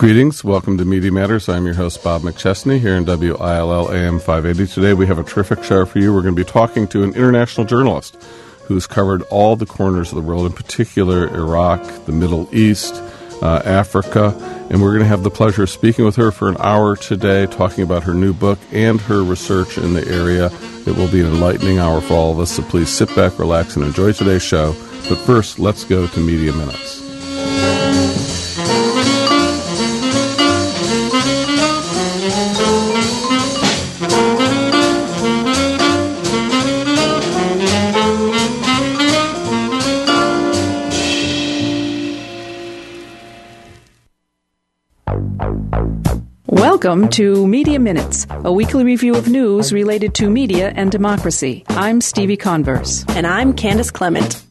Greetings. Welcome to Media Matters. I'm your host, Bob McChesney, here in WILL AM 580. Today we have a terrific show for you. We're going to be talking to an international journalist who's covered all the corners of the world, in particular Iraq, the Middle East, Africa, and we're going to have the pleasure of speaking with her for an hour today, talking about her new book and her research in the area. It will be an enlightening hour for all of us, so please sit back, relax, and enjoy today's show. But first, let's go to Media Minutes. Welcome to Media Minutes, a weekly review of news related to media and democracy. I'm Stevie Converse. And I'm Candace Clement.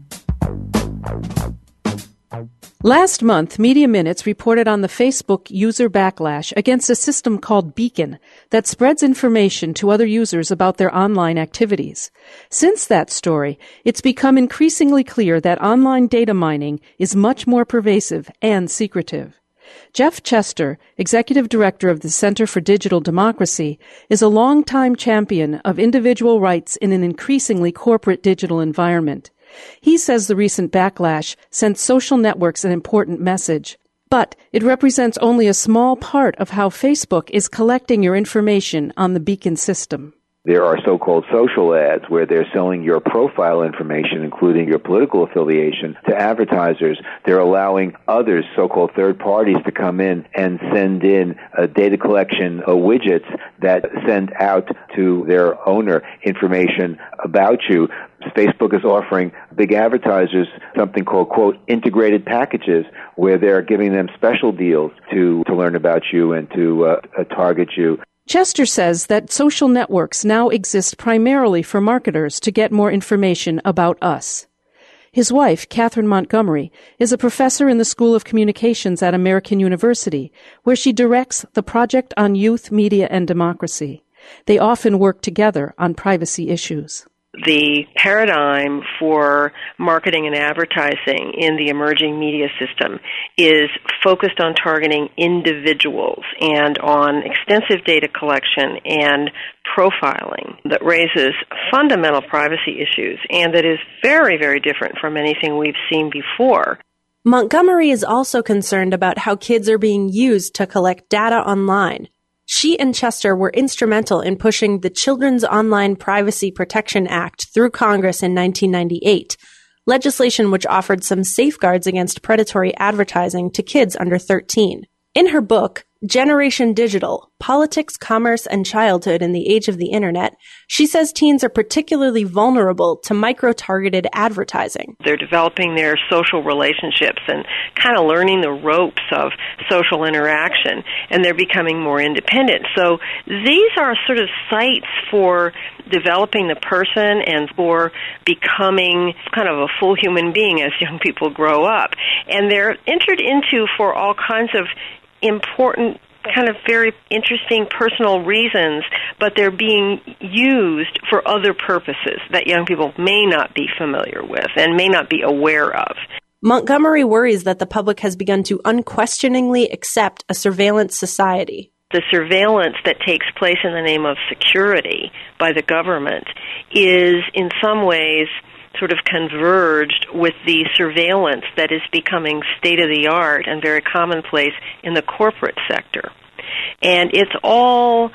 Last month, Media Minutes reported on the Facebook user backlash against a system called Beacon that spreads information to other users about their online activities. Since that story, it's become increasingly clear that online data mining is much more pervasive and secretive. Jeff Chester, executive director of the Center for Digital Democracy, is a longtime champion of individual rights in an increasingly corporate digital environment. He says the recent backlash sent social networks an important message, but it represents only a small part of how Facebook is collecting your information on the Beacon system. There are so-called social ads where they're selling your profile information, including your political affiliation, to advertisers. They're allowing others, so-called third parties, to come in and send in data collection widgets that send out to their owner information about you. Facebook is offering big advertisers something called, quote, integrated packages, where they're giving them special deals to learn about you and to target you. Chester says that social networks now exist primarily for marketers to get more information about us. His wife, Catherine Montgomery, is a professor in the School of Communications at American University, where she directs the Project on Youth, Media, and Democracy. They often work together on privacy issues. The paradigm for marketing and advertising in the emerging media system is focused on targeting individuals and on extensive data collection and profiling that raises fundamental privacy issues and that is very, very different from anything we've seen before. Montgomery is also concerned about how kids are being used to collect data online. She and Chester were instrumental in pushing the Children's Online Privacy Protection Act through Congress in 1998, legislation which offered some safeguards against predatory advertising to kids under 13. In her book, Generation Digital: Politics, Commerce, and Childhood in the Age of the Internet, she says teens are particularly vulnerable to micro-targeted advertising. They're developing their social relationships and kind of learning the ropes of social interaction, and they're becoming more independent. So these are sort of sites for developing the person and for becoming kind of a full human being as young people grow up. And they're entered into for all kinds of important, kind of very interesting personal reasons, but they're being used for other purposes that young people may not be familiar with and may not be aware of. Montgomery worries that the public has begun to unquestioningly accept a surveillance society. The surveillance that takes place in the name of security by the government is in some ways sort of converged with the surveillance that is becoming state-of-the-art and very commonplace in the corporate sector. And it's all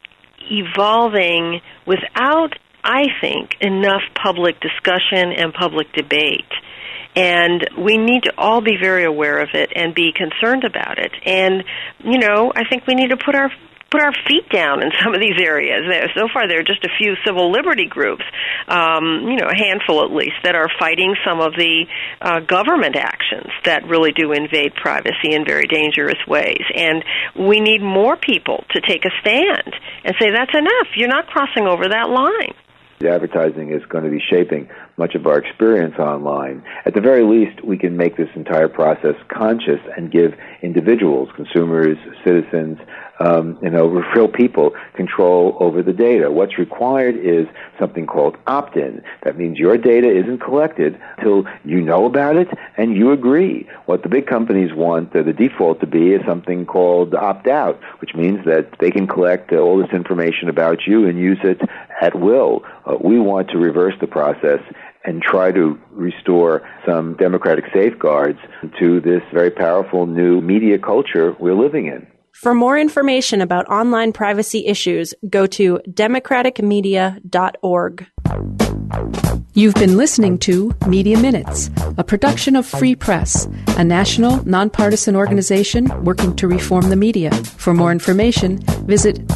evolving without, I think, enough public discussion and public debate. And we need to all be very aware of it and be concerned about it. And, you know, I think we need to put our feet down in some of these areas. So far, there are just a few civil liberty groups, a handful at least, that are fighting some of the government actions that really do invade privacy in very dangerous ways. And we need more people to take a stand and say, that's enough. You're not crossing over that line. The advertising is going to be shaping much of our experience online. At the very least, we can make this entire process conscious and give individuals, consumers, citizens, real people control over the data. What's required is something called opt-in. That means your data isn't collected until you know about it and you agree. What the big companies want the default to be is something called opt-out, which means that they can collect all this information about you and use it at will. We want to reverse the process and try to restore some democratic safeguards to this very powerful new media culture we're living in. For more information about online privacy issues, go to democraticmedia.org. You've been listening to Media Minutes, a production of Free Press, a national, nonpartisan organization working to reform the media. For more information, visit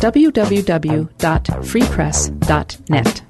www.freepress.net.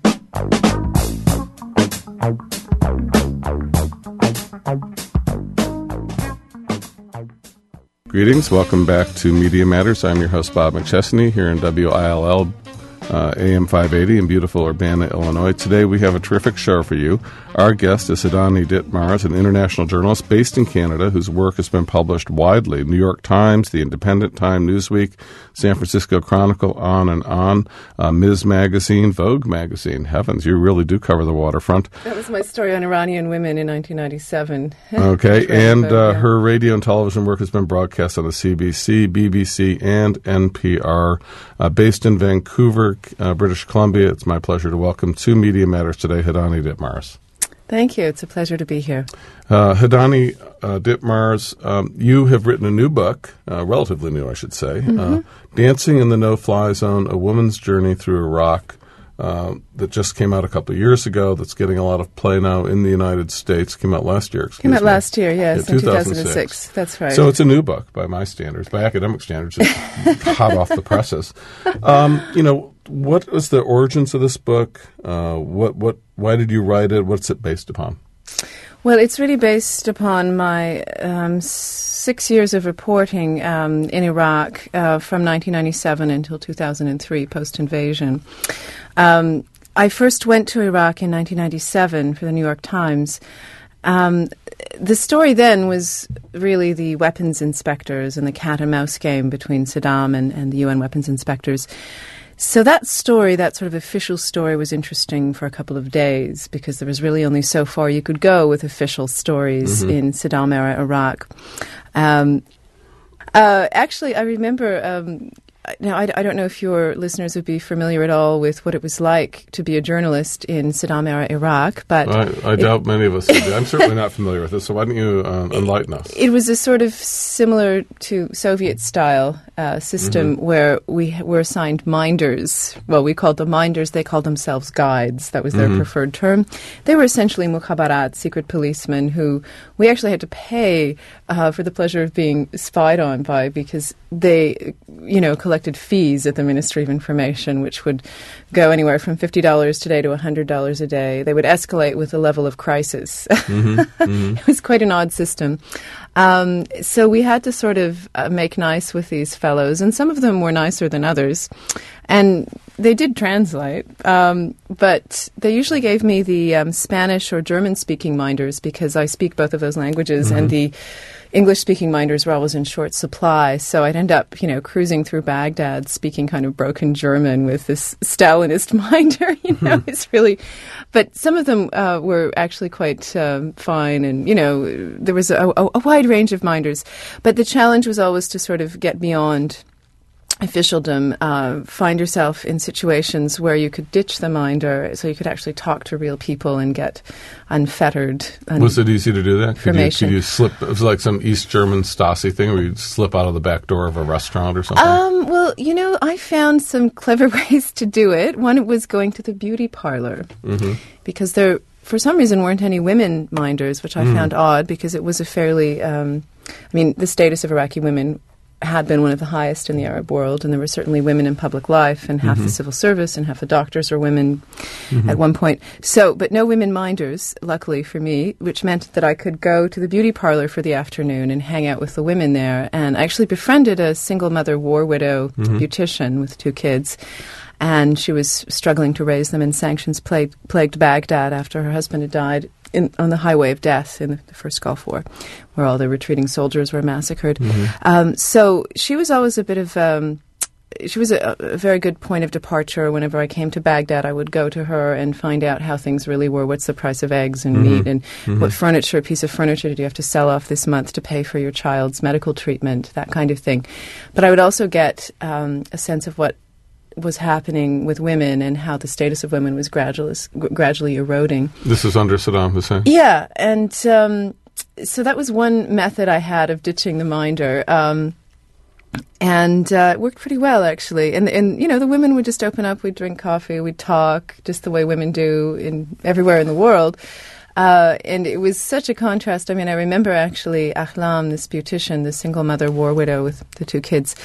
Greetings. Welcome back to Media Matters. I'm your host, Bob McChesney, here in WILL AM 580 in beautiful Urbana, Illinois. Today we have a terrific show for you. Our guest is Hidani Ditmars, an international journalist based in Canada whose work has been published widely. New York Times, The Independent Time, Newsweek, San Francisco Chronicle, on and on. Ms. Magazine, Vogue Magazine. Heavens, you really do cover the waterfront. That was my story on Iranian women in 1997. Okay, and her radio and television work has been broadcast on the CBC, BBC, and NPR. Based in Vancouver, British Columbia, it's my pleasure to welcome to Media Matters today, Hidani Ditmars. Thank you. It's a pleasure to be here. Hidani Ditmars, you have written a new book, relatively new, I should say, Dancing in the No-Fly Zone, A Woman's Journey Through Iraq, that just came out a couple of years ago, that's getting a lot of play now in the United States. Came out last year, Came out last year, yes, in 2006. That's right. So it's a new book by my standards, by academic standards. It's hot off the presses. What was the origins of this book? Why did you write it? What's it based upon? Well, it's really based upon my 6 years of reporting in Iraq from 1997 until 2003, post-invasion. I first went to Iraq in 1997 for the New York Times. The story then was really the weapons inspectors and the cat-and-mouse game between Saddam and the UN weapons inspectors. So that story, that sort of official story, was interesting for a couple of days because there was really only so far you could go with official stories in Saddam-era Iraq. Actually, I remember... Now, I don't know if your listeners would be familiar at all with what it was like to be a journalist in Saddam-era Iraq, but... I doubt many of us would be. I'm certainly not familiar with this, so why don't you enlighten us? It was a sort of similar to Soviet-style system where we were assigned minders. Well, we called them minders. They called themselves guides. That was their preferred term. They were essentially mukhabarat, secret policemen, who we actually had to pay for the pleasure of being spied on by because they, collected fees at the Ministry of Information, which would go anywhere from $50 today to $100 a day. They would escalate with the level of crisis. It was quite an odd system. So we had to sort of make nice with these fellows, and some of them were nicer than others. And they did translate, but they usually gave me the Spanish or German-speaking minders because I speak both of those languages, and the English-speaking minders were always in short supply. So I'd end up, cruising through Baghdad speaking kind of broken German with this Stalinist minder, It's really... But some of them were actually quite fine, and, there was a wide range of minders. But the challenge was always to sort of get beyond officialdom, find yourself in situations where you could ditch the minder so you could actually talk to real people and get unfettered Was it easy to do that? Could you slip? It was like some East German Stasi thing where you'd slip out of the back door of a restaurant or something? Well, I found some clever ways to do it. One was going to the beauty parlor because there, for some reason, weren't any women minders, which I found odd because it was a fairly, the status of Iraqi women had been one of the highest in the Arab world, and there were certainly women in public life, and half the civil service and half the doctors were women at one point. So, but no women minders, luckily for me, which meant that I could go to the beauty parlor for the afternoon and hang out with the women there. And I actually befriended a single mother war widow beautician with 2 kids. and she was struggling to raise them, and sanctions plagued Baghdad after her husband had died on the highway of death in the first Gulf War, where all the retreating soldiers were massacred. So she was always a bit of... she was a very good point of departure. Whenever I came to Baghdad, I would go to her and find out how things really were. What's the price of eggs and meat, and what piece of furniture did you have to sell off this month to pay for your child's medical treatment, that kind of thing. But I would also get a sense of what was happening with women and how the status of women was gradually eroding. This is under Saddam Hussein? Yeah, and so that was one method I had of ditching the minder. And it worked pretty well, actually. And the women would just open up, we'd drink coffee, we'd talk, just the way women do everywhere in the world. And it was such a contrast. I mean, I remember actually Ahlam, this beautician, the single mother war widow with the 2 kids.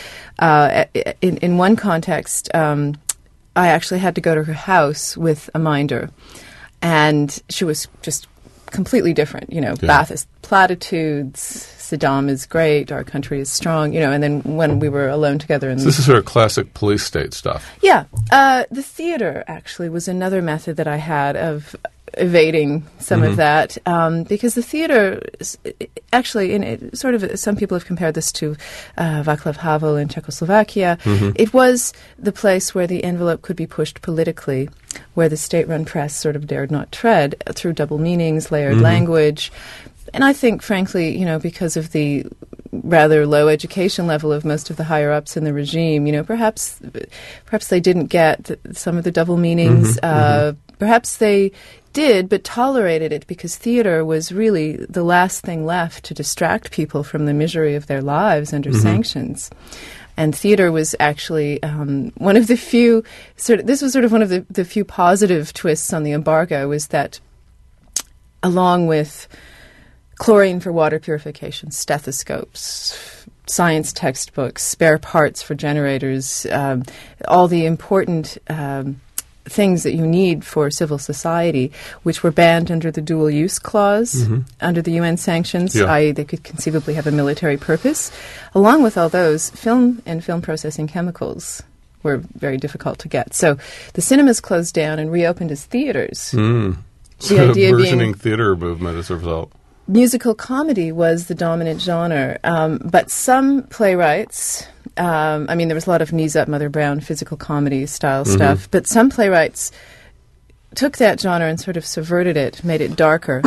In one context, I actually had to go to her house with a minder. And she was just completely different, Ba'athist platitudes, Saddam is great, our country is strong, and then when we were alone together... So this is sort of classic police state stuff. Yeah. The theater, actually, was another method that I had of evading some of that, because the theater, actually, sort of, some people have compared this to Václav Havel in Czechoslovakia. It was the place where the envelope could be pushed politically, where the state-run press sort of dared not tread through double meanings, layered language. And I think, frankly, because of the rather low education level of most of the higher-ups in the regime, perhaps they didn't get some of the double meanings. Perhaps they did, but tolerated it because theater was really the last thing left to distract people from the misery of their lives under sanctions. And theater was actually one of the few this was sort of one of the few positive twists on the embargo, was that along with chlorine for water purification, stethoscopes, science textbooks, spare parts for generators, all the important things that you need for civil society, which were banned under the dual-use clause, under the UN sanctions, i.e. they could conceivably have a military purpose. Along with all those, film and film processing chemicals were very difficult to get. So the cinemas closed down and reopened as theaters. So the idea burgeoning theater movement as a result. Musical comedy was the dominant genre, but some playwrights... there was a lot of knees up, Mother Brown, physical comedy style stuff, but some playwrights took that genre and sort of subverted it, made it darker.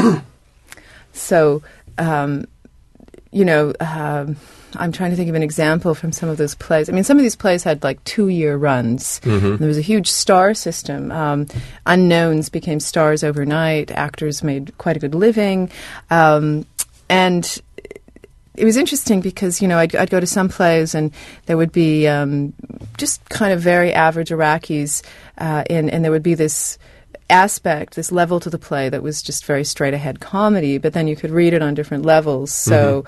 So, I'm trying to think of an example from some of those plays. I mean, some of these plays had like 2-year runs. And there was a huge star system. Unknowns became stars overnight. Actors made quite a good living. And it was interesting because, I'd go to some plays and there would be just kind of very average Iraqis, and there would be this aspect, this level to the play that was just very straight-ahead comedy, but then you could read it on different levels. So,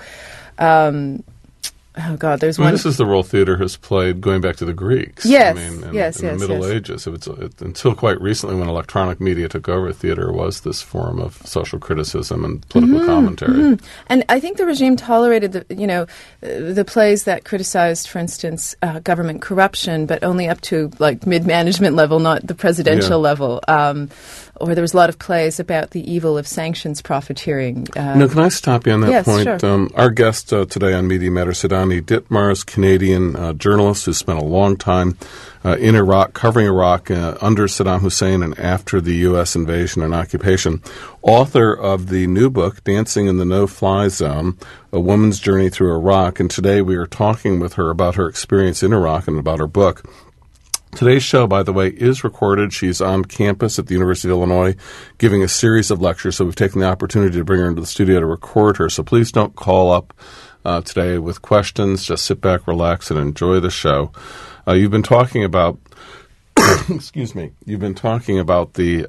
there's one... This is the role theater has played going back to the Greeks. Yes, in the Middle Ages. Until quite recently, when electronic media took over, theater was this form of social criticism and political commentary. And I think the regime tolerated the plays that criticized, for instance, government corruption, but only up to like mid-management level, not the presidential level. Or there was a lot of plays about the evil of sanctions profiteering. Can I stop you on that point? Sure. Our guest today on Media Matters, Siddhani Ditmars, Canadian journalist who spent a long time in Iraq, covering Iraq under Saddam Hussein and after the U.S. invasion and occupation, author of the new book, Dancing in the No-Fly Zone, A Woman's Journey Through Iraq. And today we are talking with her about her experience in Iraq and about her book. Today's show, by the way, is recorded. She's on campus at the University of Illinois giving a series of lectures, so we've taken the opportunity to bring her into the studio to record her. So please don't call up today with questions. Just sit back, relax, and enjoy the show. You've been talking about, you've been talking about the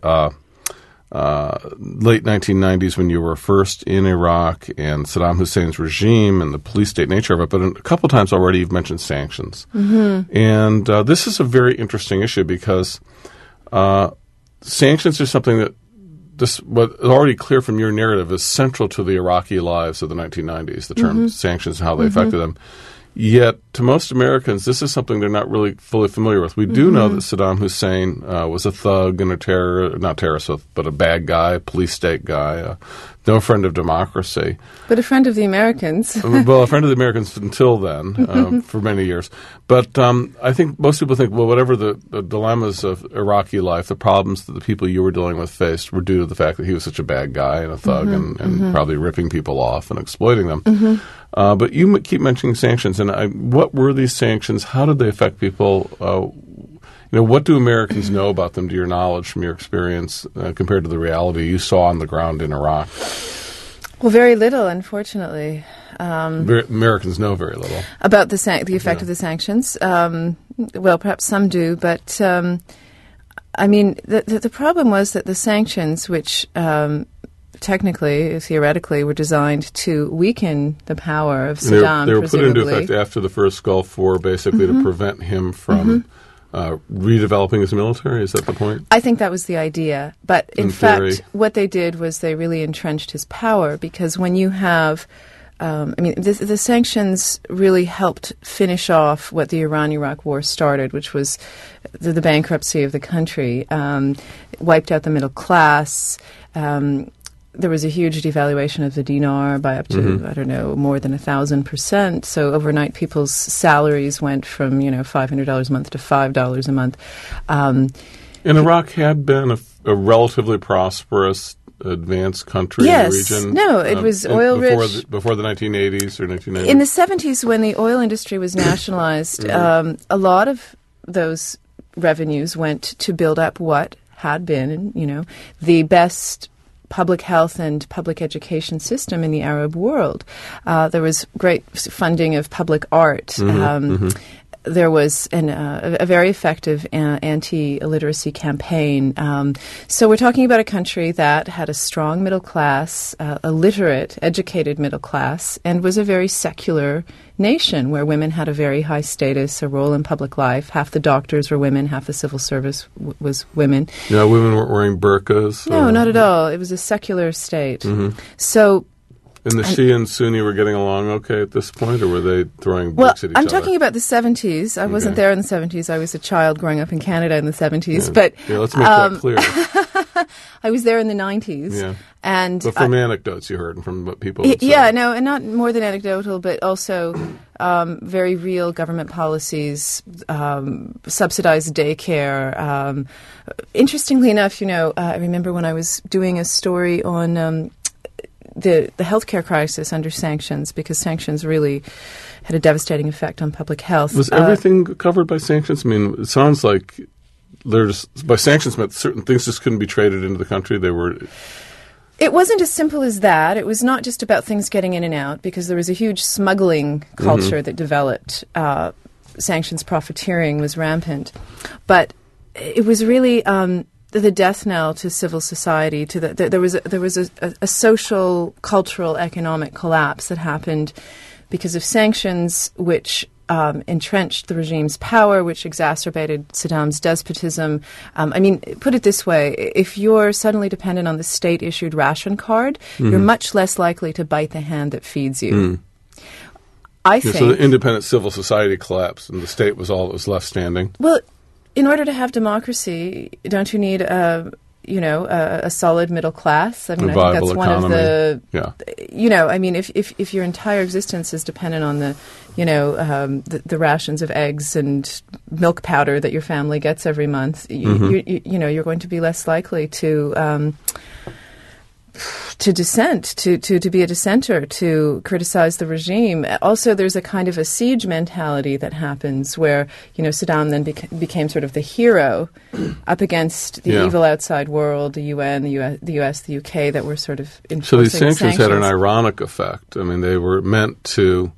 late 1990s when you were first in Iraq and Saddam Hussein's regime and the police state nature of it, but a couple times already you've mentioned sanctions. And this is a very interesting issue because sanctions are something that what is already clear from your narrative is central to the Iraqi lives of the 1990s, the term sanctions and how they affected them. Yet, to most Americans, this is something they're not really fully familiar with. We do know that Saddam Hussein was a thug and not terrorist, but a bad guy, a police state guy, no friend of democracy. But a friend of the Americans. Well, a friend of the Americans until then, for many years. But I think most people think, well, whatever the dilemmas of Iraqi life, the problems that the people you were dealing with faced were due to the fact that he was such a bad guy and a thug and probably ripping people off and exploiting them. But you keep mentioning sanctions, and what were these sanctions? How did they affect people? What do Americans know about them, to your knowledge, from your experience, compared to the reality you saw on the ground in Iraq? Well, very little, unfortunately. Americans know very little about the effect of the sanctions. Well, perhaps some do, but the problem was that the sanctions, which technically, theoretically, were designed to weaken the power of Saddam. They were put into effect after the first Gulf War, basically to prevent him from redeveloping his military. Is that the point? I think that was the idea. But in fact, what they did was they really entrenched his power, because when you have the sanctions really helped finish off what the Iran-Iraq war started, which was the bankruptcy of the country, wiped out the middle class. There was a huge devaluation of the dinar by up to, more than 1,000%. So overnight, people's salaries went from, $500 a month to $5 a month. And Iraq had been a relatively prosperous, advanced country in the region. No, it was oil-rich. Before the 1980s or 1990s? In the 70s, when the oil industry was nationalized, a lot of those revenues went to build up what had been, the best public health and public education system in the Arab world. There was great funding of public art. There was a very effective anti-illiteracy campaign. So we're talking about a country that had a strong middle class, a literate, educated middle class, and was a very secular nation where women had a very high status, a role in public life. Half the doctors were women, half the civil service was women. Yeah, women weren't wearing burqas? No, not at all. It was a secular state. So... And the Shia and Sunni were getting along okay at this point, or were they throwing bricks at each other? I'm talking about the 70s. I wasn't there in the 70s. I was a child growing up in Canada in the 70s. But let's make that clear. I was there in the 90s. Yeah. But from anecdotes you heard and from what people would say. Yeah, no, and not more than anecdotal, but also very real government policies, subsidized daycare. Interestingly enough, I remember when I was doing a story on... the healthcare crisis under sanctions, because sanctions really had a devastating effect on public health. Was everything covered by sanctions? I mean, it sounds like by sanctions meant certain things just couldn't be traded into the country. It wasn't as simple as that. It was not just about things getting in and out, because there was a huge smuggling culture that developed. Sanctions profiteering was rampant. But it was really... the death knell to civil society. There was a social, cultural, economic collapse that happened because of sanctions, which entrenched the regime's power, which exacerbated Saddam's despotism. Put it this way: if you're suddenly dependent on the state-issued ration card, you're much less likely to bite the hand that feeds you. I think. So the independent civil society collapsed, and the state was all that was left standing. Well. In order to have democracy, don't you need a solid middle class? I think that's one of the. Yeah. If your entire existence is dependent on the rations of eggs and milk powder that your family gets every month, you're going to be less likely to dissent, to be a dissenter, to criticize the regime. Also, there's a kind of a siege mentality that happens where, Saddam then became sort of the hero up against the evil outside world, the UN, the US, the UK, that were sort of enforcing So these sanctions had an ironic effect. I mean, they were meant to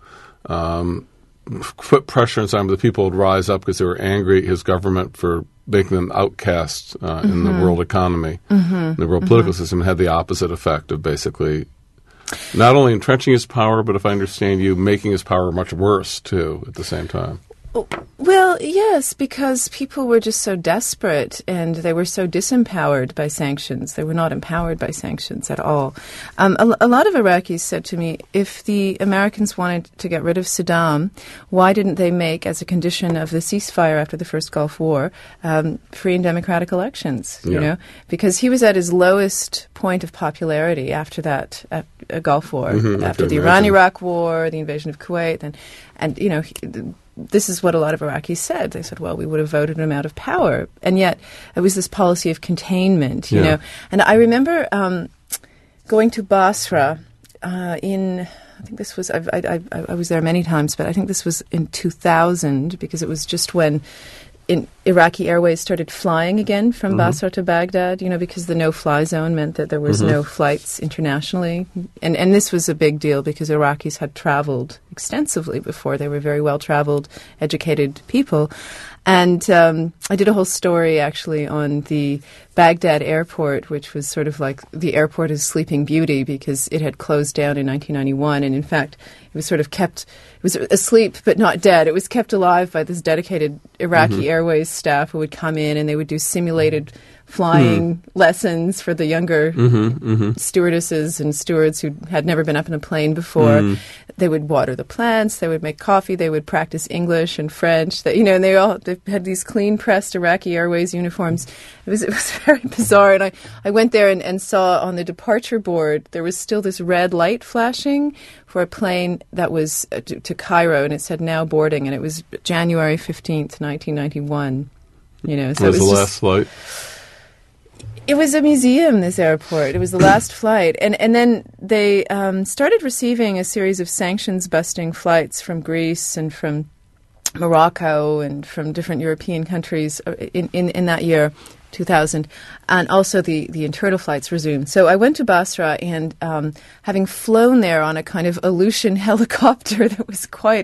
put pressure on some of the people would rise up because they were angry at his government for making them outcasts in the world economy, the world political system, had the opposite effect of basically not only entrenching his power, but if I understand you, making his power much worse, too, at the same time. Well, yes, because people were just so desperate and they were so disempowered by sanctions. They were not empowered by sanctions at all. A lot of Iraqis said to me, if the Americans wanted to get rid of Saddam, why didn't they make, as a condition of the ceasefire after the first Gulf War, free and democratic elections? You know, because he was at his lowest point of popularity after that Gulf War, after the Iran-Iraq War, the invasion of Kuwait, and you know. This is what a lot of Iraqis said. They said, well, we would have voted him out of power. And yet it was this policy of containment, you know. And I remember going to Basra I think this was, I was there many times, but I think this was in 2000 because it was just when Iraqi Airways started flying again from Basra to Baghdad, you know, because the no-fly zone meant that there was no flights internationally. And this was a big deal because Iraqis had traveled extensively before. They were very well-traveled, educated people. And I did a whole story, actually, on the Baghdad airport, which was sort of like the airport is Sleeping Beauty because it had closed down in 1991. And, in fact, it was sort of kept, it was asleep but not dead. It was kept alive by this dedicated Iraqi Airways staff who would come in and they would do simulated flying lessons for the younger stewardesses and stewards who had never been up in a plane before. They would water the plants, they would make coffee, they would practice English and French. That, you know, and they had these clean pressed Iraqi Airways uniforms. It was very bizarre. And I went there and saw on the departure board there was still this red light flashing for a plane that was to Cairo, and it said now boarding, and it was January 15th, 1991. You know, so it was the last flight. It was a museum, this airport. It was the last flight. And then they started receiving a series of sanctions-busting flights from Greece and from Morocco and from different European countries in that year, 2000. And also the internal flights resumed. So I went to Basra and having flown there on a kind of Aleutian helicopter that was quite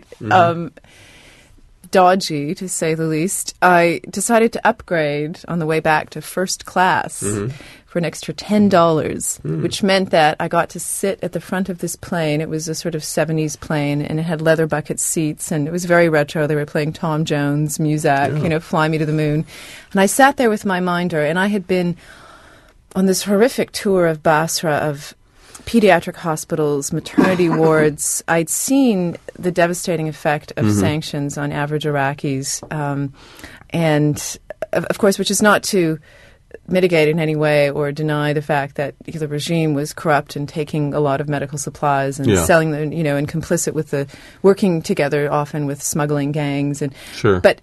dodgy, to say the least, I decided to upgrade on the way back to first class for an extra $10, which meant that I got to sit at the front of this plane. It was a sort of 70s plane, and it had leather bucket seats, and it was very retro. They were playing Tom Jones music, you know, Fly Me to the Moon. And I sat there with my minder, and I had been on this horrific tour of Basra, of pediatric hospitals, maternity wards. I'd seen the devastating effect of sanctions on average Iraqis. And, of course, which is not to mitigate in any way or deny the fact that the regime was corrupt and taking a lot of medical supplies and selling them, you know, and complicit with the working together often with smuggling gangs. And but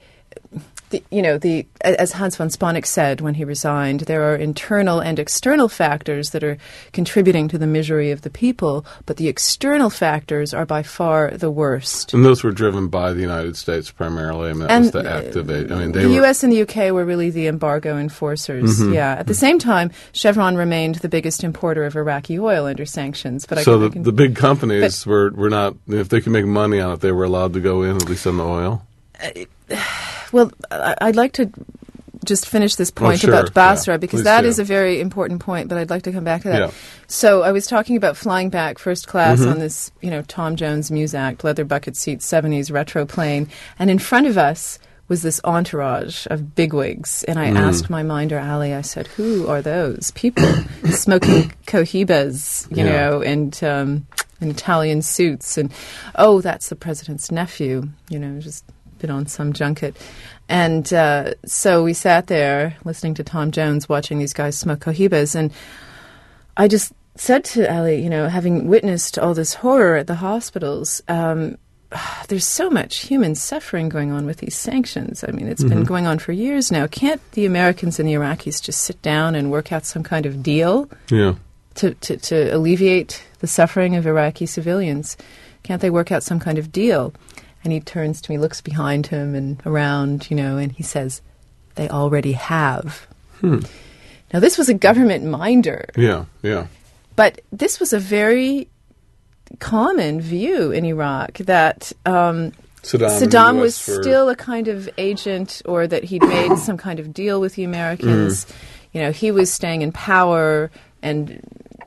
as Hans von Sponeck said when he resigned, there are internal and external factors that are contributing to the misery of the people, but the external factors are by far the worst. And those were driven by the United States primarily. I mean, that was the activate. I mean, the U.S. and the U.K. were really the embargo enforcers. At the same time, Chevron remained the biggest importer of Iraqi oil under sanctions. But the big companies were not, if they could make money on it, they were allowed to go in, at least on the oil? Well, I'd like to just finish this point about Basra because that is a very important point, but I'd like to come back to that. So I was talking about flying back first class on this, you know, Tom Jones Muzak, leather bucket seat, 70s retro plane, and in front of us was this entourage of bigwigs, and I asked my minder, Ali, I said, who are those people smoking cohibas, you know, and in Italian suits, and, oh, that's the president's nephew, you know, just been on some junket. And so we sat there listening to Tom Jones, watching these guys smoke cohibas, and I just said to Ali, you know, having witnessed all this horror at the hospitals, there's so much human suffering going on with these sanctions. I mean, it's been going on for years now. Can't the Americans and the Iraqis just sit down and work out some kind of deal to alleviate the suffering of Iraqi civilians? Can't they work out some kind of deal? And he turns to me, looks behind him and around, you know, and he says, they already have. Now, this was a government minder. But this was a very common view in Iraq that Saddam was still a kind of agent, or that he'd made some kind of deal with the Americans. You know, he was staying in power, and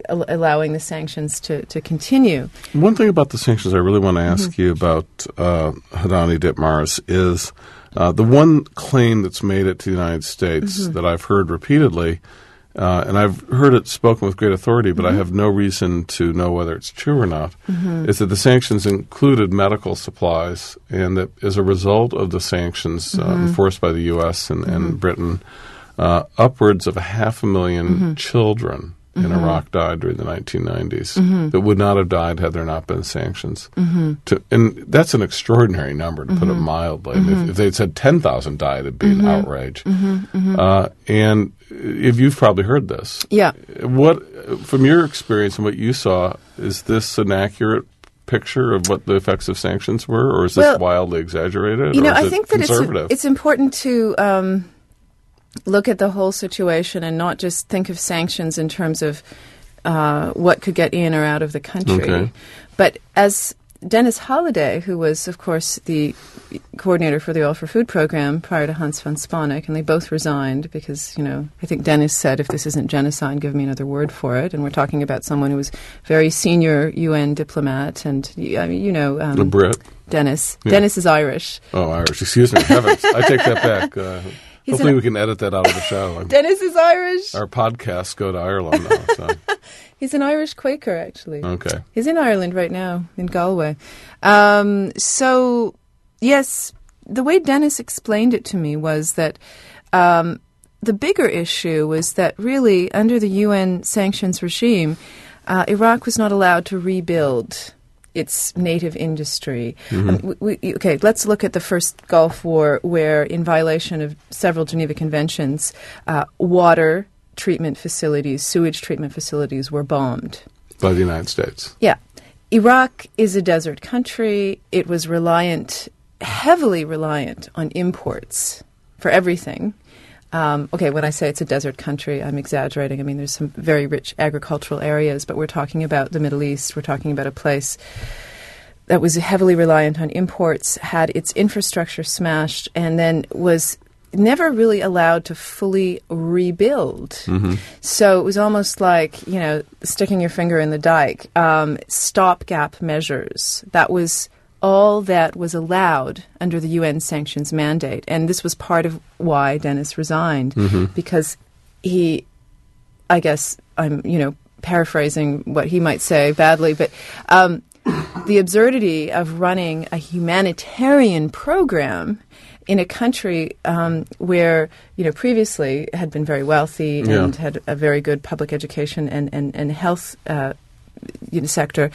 allowing the sanctions to continue. One thing about the sanctions I really want to ask you about, Hadani Ditmars, is the one claim that's made it to the United States that I've heard repeatedly, and I've heard it spoken with great authority, but I have no reason to know whether it's true or not, is that the sanctions included medical supplies, and that as a result of the sanctions enforced by the U.S. and Britain, upwards of 500,000 children in Iraq died during the 1990s that would not have died had there not been sanctions. And that's an extraordinary number, to put it mildly. If they'd said 10,000 died, it'd be an outrage. And if you've probably heard this. Yeah. What, from your experience and what you saw, is this an accurate picture of what the effects of sanctions were, or is this wildly exaggerated? I think that it's important to look at the whole situation and not just think of sanctions in terms of what could get in or out of the country. Okay. But as Dennis Holliday, who was, of course, the coordinator for the Oil for Food program prior to Hans von Spanek, and they both resigned because, I think Dennis said, if this isn't genocide, give me another word for it. And we're talking about someone who was very senior UN diplomat and, a Brit. Dennis. Yeah. Dennis is Irish. Oh, Irish. Excuse me. Heavens. I take that back. Hopefully we can edit that out of the show. Dennis is Irish. Our podcasts go to Ireland now. So. He's an Irish Quaker, actually. Okay. He's in Ireland right now, in Galway. So, yes, the way Dennis explained it to me was that the bigger issue was that really, under the UN sanctions regime, Iraq was not allowed to rebuild its native industry. Okay, let's look at the first Gulf War, where, in violation of several Geneva Conventions, water treatment facilities, sewage treatment facilities were bombed. By the United States. Yeah. Iraq is a desert country. It was heavily reliant on imports for everything. When I say it's a desert country, I'm exaggerating. I mean, there's some very rich agricultural areas, but we're talking about the Middle East. We're talking about a place that was heavily reliant on imports, had its infrastructure smashed, and then was never really allowed to fully rebuild. So it was almost like, sticking your finger in the dike, stopgap measures. That was all that was allowed under the UN sanctions mandate. And this was part of why Dennis resigned, because I guess I'm, paraphrasing what he might say badly, but the absurdity of running a humanitarian program in a country where, previously had been very wealthy and had a very good public education and health sector.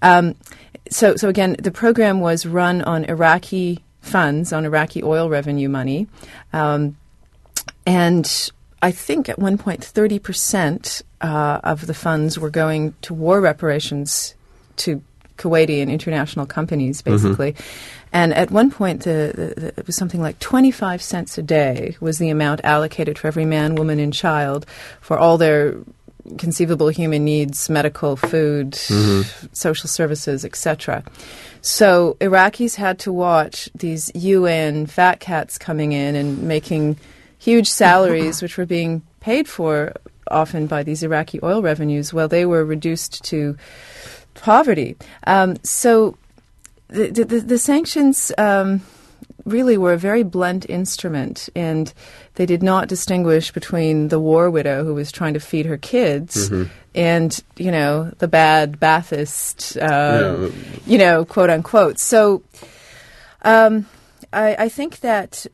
So again, the program was run on Iraqi funds, on Iraqi oil revenue money. And I think at one point 30% of the funds were going to war reparations to Kuwaiti and international companies, basically. And at one point, it was something like 25 cents a day was the amount allocated for every man, woman, and child for all their conceivable human needs, medical, food, social services, etc. So Iraqis had to watch these UN fat cats coming in and making huge salaries, which were being paid for often by these Iraqi oil revenues, while they were reduced to poverty. So the sanctions really were a very blunt instrument, and they did not distinguish between the war widow who was trying to feed her kids and, the bad Ba'athist, quote unquote. So I think that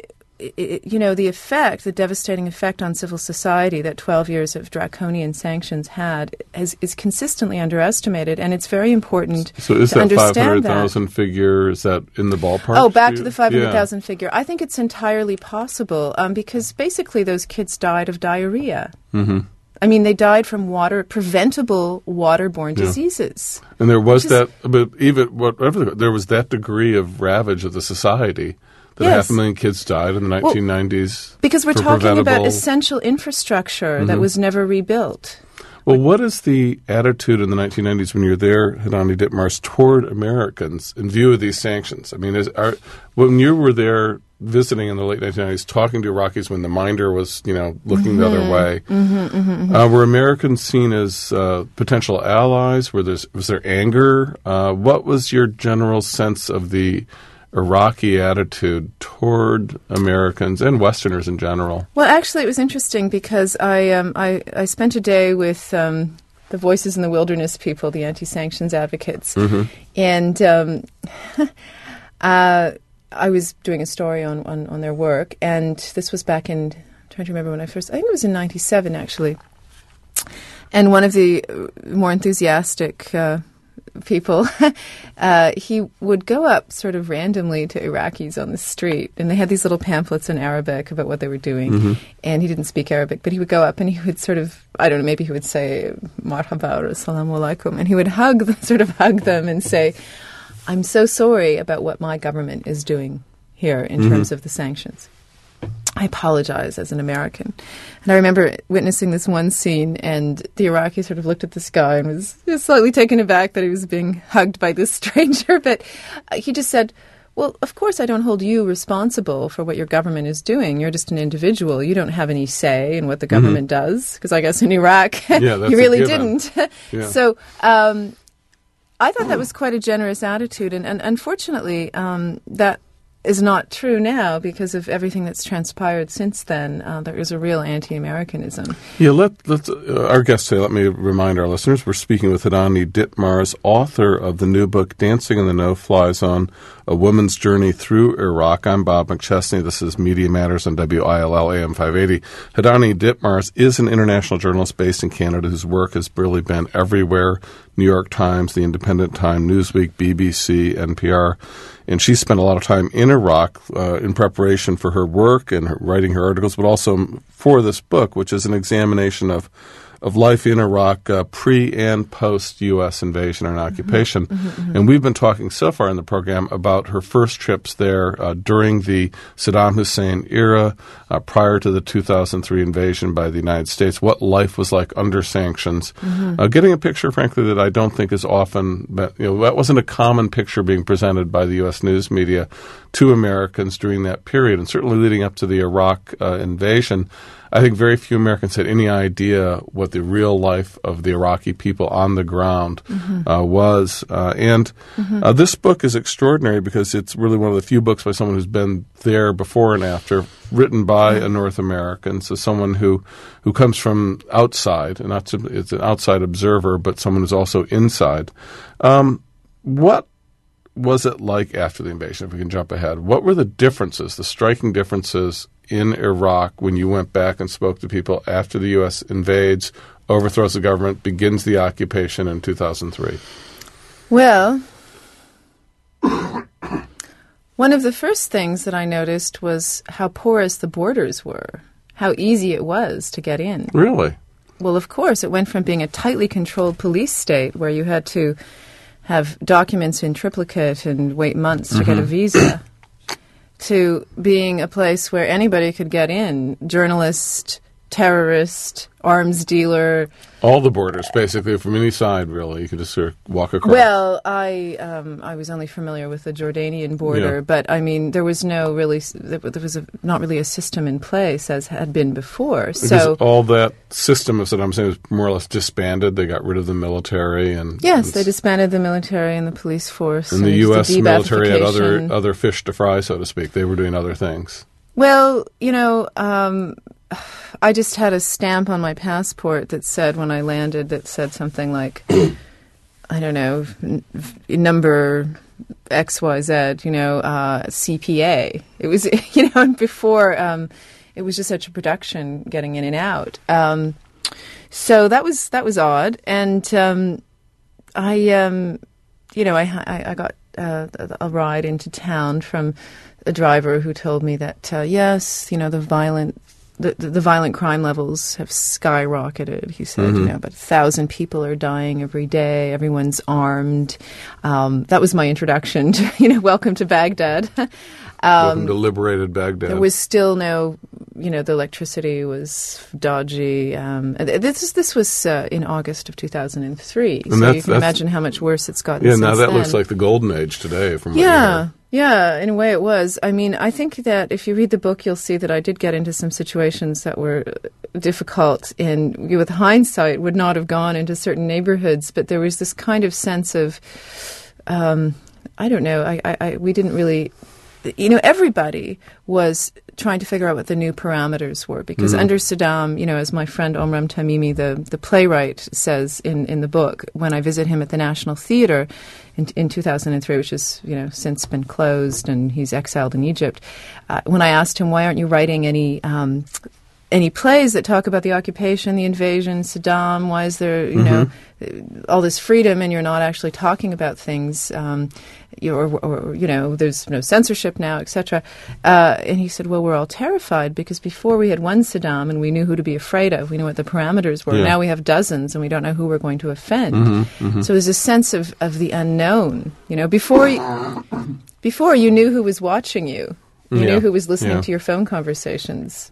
the devastating effect on civil society that 12 years of draconian sanctions had is consistently underestimated, and it's very important to understand that. So is that 500,000 figure, is that in the ballpark? Oh, back to the 500,000 figure. I think it's entirely possible because basically those kids died of diarrhea. I mean, they died from preventable waterborne diseases. And there was there was that degree of ravage of the society. That 500,000 kids died in the 1990s. Because we're talking about essential infrastructure that was never rebuilt. Well, what is the attitude in the 1990s when you're there, Hadani Ditmars, toward Americans in view of these sanctions? I mean, when you were there visiting in the late 1990s, talking to Iraqis when the Minder was, looking the other way. Were Americans seen as potential allies? Was there anger? What was your general sense of the Iraqi attitude toward Americans and Westerners in general? Well, actually, it was interesting because I spent a day with the Voices in the Wilderness people, the anti-sanctions advocates, and I was doing a story on their work, and this was back in, I'm trying to remember when I think it was in 97, actually. And one of the more enthusiastic people, he would go up sort of randomly to Iraqis on the street, and they had these little pamphlets in Arabic about what they were doing, and he didn't speak Arabic, but he would go up and he would sort of, I don't know, maybe he would say marhaba or assalamu alaikum, and he would hug them and say, I'm so sorry about what my government is doing here in terms of the sanctions. I apologize as an American. And I remember witnessing this one scene, and the Iraqi sort of looked at this guy and was slightly taken aback that he was being hugged by this stranger. But he just said, well, of course I don't hold you responsible for what your government is doing. You're just an individual. You don't have any say in what the government does. Because I guess in Iraq, you really didn't. Yeah. So I thought that was quite a generous attitude. And unfortunately, that is not true now because of everything that's transpired since then. There is a real anti-Americanism. Yeah, let's our guest today, let me remind our listeners, we're speaking with Hadani Ditmars, author of the new book, Dancing in the No-Fly Zone, A Woman's Journey Through Iraq. I'm Bob McChesney. This is Media Matters on WILL AM 580. Hadani Ditmars is an international journalist based in Canada whose work has really been everywhere. New York Times, The Independent Time, Newsweek, BBC, NPR. And she spent a lot of time in Iraq in preparation for her work and writing her articles, but also for this book, which is an examination of life in Iraq pre- and post-U.S. invasion and occupation. And we've been talking so far in the program about her first trips there during the Saddam Hussein era, prior to the 2003 invasion by the United States, what life was like under sanctions. Getting a picture, frankly, that I don't think is often, that wasn't a common picture being presented by the U.S. news media to Americans during that period, and certainly leading up to the Iraq invasion. I think very few Americans had any idea what the real life of the Iraqi people on the ground was. And this book is extraordinary because it's really one of the few books by someone who's been there before and after, written by a North American, so someone who comes from outside, and it's an outside observer, but someone who's also inside. What was it like after the invasion, if we can jump ahead? What were the differences, the striking differences in Iraq when you went back and spoke to people after the U.S. invades, overthrows the government, begins the occupation in 2003? Well, one of the first things that I noticed was how porous the borders were, how easy it was to get in. Really? Well, of course. It went from being a tightly controlled police state where you had to have documents in triplicate and wait months to get a visa, to being a place where anybody could get in, journalist, terrorist, arms dealer. All the borders, basically, from any side, really. You could just sort of walk across. Well, I was only familiar with the Jordanian border, but, I mean, there was not really a system in place as had been before. Because all that system of Saddam Hussein was more or less disbanded. They got rid of the military. Yes, they disbanded the military and the police force. And the U.S. military had other fish to fry, so to speak. They were doing other things. Well, I just had a stamp on my passport that said, when I landed, that said something like, I don't know, number XYZ, CPA. It was, and before, it was just such a production getting in and out. So that was odd. And I got a ride into town from a driver who told me that, yes, the violent crime levels have skyrocketed. He said, about 1,000 people are dying every day. Everyone's armed. That was my introduction to, welcome to Baghdad. Welcome to liberated Baghdad. There was still no, the electricity was dodgy. This was in August of 2003. And so you can imagine how much worse it's gotten since now that then. Looks like the golden age today from what you heard. Yeah, in a way it was. I mean, I think that if you read the book, you'll see that I did get into some situations that were difficult and with hindsight would not have gone into certain neighborhoods, but there was this kind of sense of, I don't know, we didn't really... everybody was trying to figure out what the new parameters were because under Saddam, as my friend Omram Tamimi, the playwright, says in the book, when I visit him at the National Theatre in 2003, which has since been closed and he's exiled in Egypt, when I asked him, why aren't you writing any plays that talk about the occupation, the invasion, Saddam? Why is there, all this freedom and you're not actually talking about things, there's no censorship now, etc. And he said, well, we're all terrified because before we had one Saddam and we knew who to be afraid of. We knew what the parameters were. Yeah. Now we have dozens and we don't know who we're going to offend. So there's a sense of the unknown. Before you knew who was watching you. You knew who was listening to your phone conversations.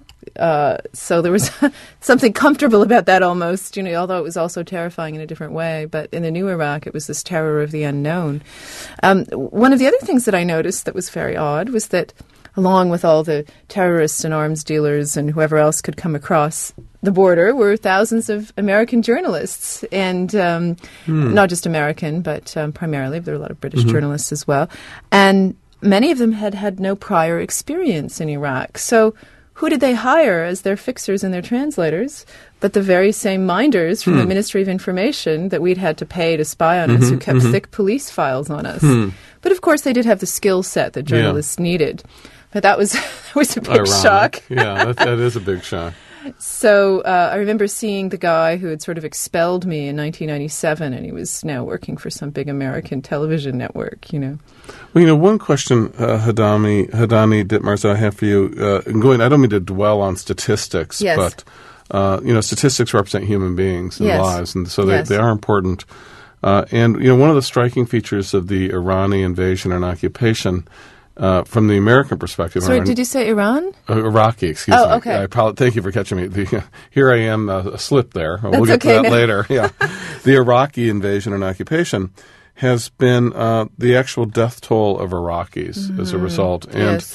So there was something comfortable about that almost, although it was also terrifying in a different way. But in the new Iraq, it was this terror of the unknown. One of the other things that I noticed that was very odd was that along with all the terrorists and arms dealers and whoever else could come across the border were thousands of American journalists. And not just American, but primarily. There were a lot of British journalists as well. And many of them had no prior experience in Iraq. So who did they hire as their fixers and their translators but the very same minders from the Ministry of Information that we'd had to pay to spy on us, who kept thick police files on us. But of course they did have the skill set that journalists needed. But that was a big shock. Yeah, that is a big shock. So I remember seeing the guy who had sort of expelled me in 1997, and he was now working for some big American television network, Well, one question, Hadani Ditmars, I have for you. I don't mean to dwell on statistics, but, statistics represent human beings and lives, and so they are important. And one of the striking features of the Irani invasion and occupation from the American perspective. Sorry, did you say Iran? Iraqi, excuse me. Oh, okay. Thank you for catching me. Here I am, a slip there. We'll get to that later. Yeah, the Iraqi invasion and occupation has been the actual death toll of Iraqis as a result. And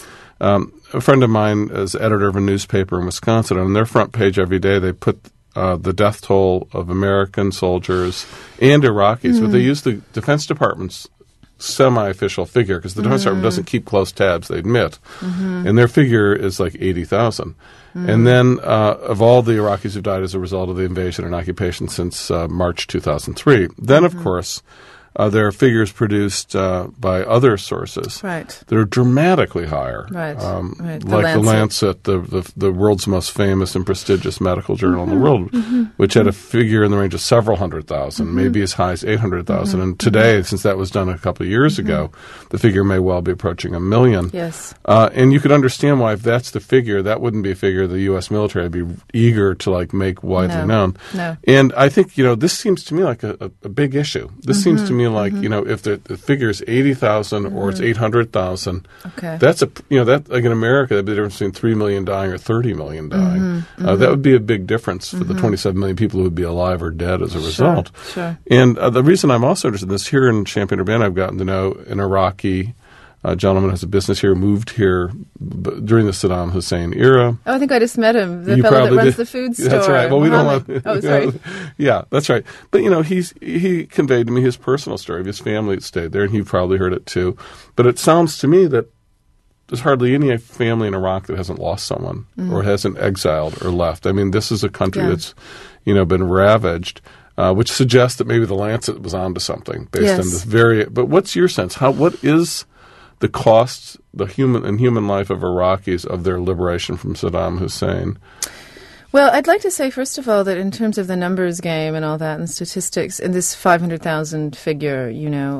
a friend of mine is editor of a newspaper in Wisconsin. On their front page every day, they put the death toll of American soldiers and Iraqis, but they use the Defense Department's semi-official figure because the Defense Department doesn't keep close tabs, they admit. And their figure is like 80,000. And then of all the Iraqis who died as a result of the invasion and occupation since March 2003. Then, of course, there are figures produced by other sources that are dramatically higher. Like the Lancet, the world's most famous and prestigious medical journal in the world, which had a figure in the range of several 100,000, maybe as high as 800,000. And today, since that was done a couple of years ago, the figure may well be approaching 1 million. Yes. And you could understand why, if that's the figure, that wouldn't be a figure the U.S. military would be eager to make widely known. No. And I think, this seems to me like a big issue. This seems to me like, if the figure is 80,000 or it's 800,000, that's that like in America, that'd be the difference between 3 million dying or 30 million dying. That would be a big difference for the 27 million people who would be alive or dead as a result. Sure. And the reason I'm also interested in this, here in Champaign-Urbana, I've gotten to know an Iraqi gentleman who has a business here, moved here during the Saddam Hussein era. Oh, I think I just met him, the fellow that runs the food store. That's right. Well, we don't want... Oh, sorry. Yeah, that's right. But, he conveyed to me his personal story of his family that stayed there, and he probably heard it too. But it sounds to me that there's hardly any family in Iraq that hasn't lost someone or hasn't exiled or left. I mean, this is a country that's, been ravaged. Which suggests that maybe the Lancet was onto something based on this But what's your sense? What is the cost, the human life of Iraqis of their liberation from Saddam Hussein? Well, I'd like to say, first of all, that in terms of the numbers game and all that and statistics, and this 500,000 figure,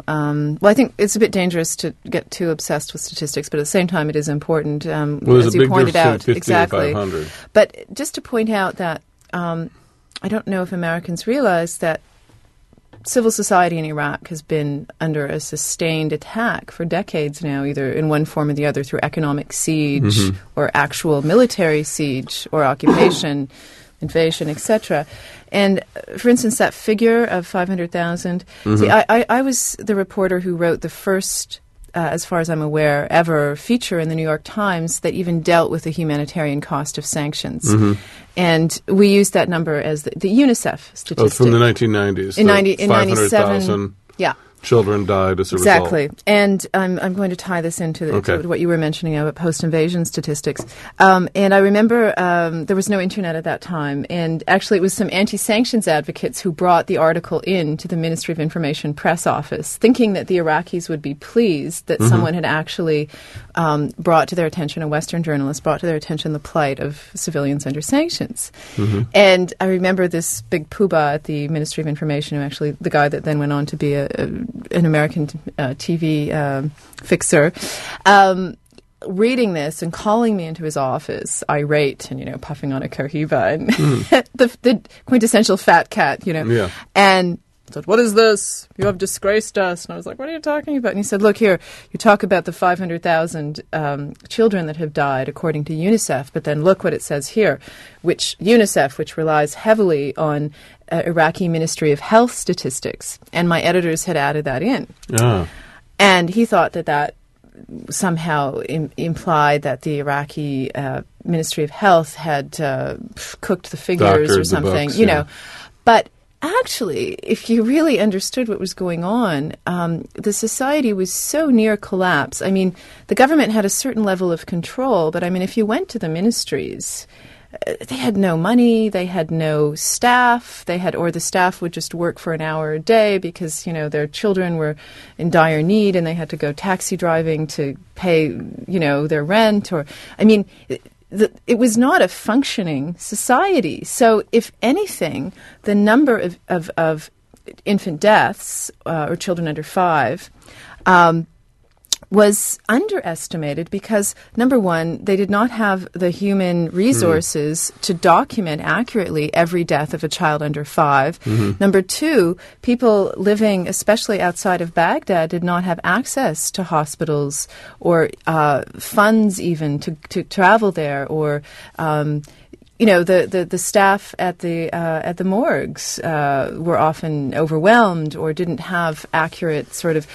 I think it's a bit dangerous to get too obsessed with statistics, but at the same time it is important, as you pointed out. 50 exactly. To 500. But just to point out that I don't know if Americans realize that civil society in Iraq has been under a sustained attack for decades now, either in one form or the other, through economic siege or actual military siege or occupation, invasion, etc. And, for instance, that figure of 500,000, see, I was the reporter who wrote the first as far as I'm aware, ever feature in the New York Times that even dealt with the humanitarian cost of sanctions. And we used that number as the UNICEF statistic. Oh, from the 1990s. In 97. 500,000 yeah. children died as a result. Exactly. And I'm going to tie this into to what you were mentioning about post-invasion statistics. And I remember there was no internet at that time. And actually it was some anti-sanctions advocates who brought the article in to the Ministry of Information press office, thinking that the Iraqis would be pleased that someone had actually brought to their attention, a Western journalist brought to their attention the plight of civilians under sanctions. And I remember this big poobah at the Ministry of Information, who actually, the guy that then went on to be an American TV fixer, reading this and calling me into his office, irate and, puffing on a Cohiba and the quintessential fat cat, and said, "What is this? You have disgraced us." And I was like, "What are you talking about?" And he said, "Look here, you talk about the 500,000 children that have died according to UNICEF, but then look what it says here, which UNICEF, which relies heavily on Iraqi Ministry of Health statistics." And my editors had added that in. And he thought that somehow implied that the Iraqi Ministry of Health had cooked the figures or something, But actually, if you really understood what was going on, the society was so near collapse. I mean, the government had a certain level of control, but I mean, if you went to the ministries, they had no money, they had no staff, or the staff would just work for an hour a day because, their children were in dire need and they had to go taxi driving to pay, their rent it was not a functioning society. So, if anything, the number of infant deaths or children under 5 was underestimated because, number one, they did not have the human resources to document accurately every death of a child under 5. Number two, people living, especially outside of Baghdad, did not have access to hospitals or funds even to travel there, or the staff at the morgues were often overwhelmed or didn't have accurate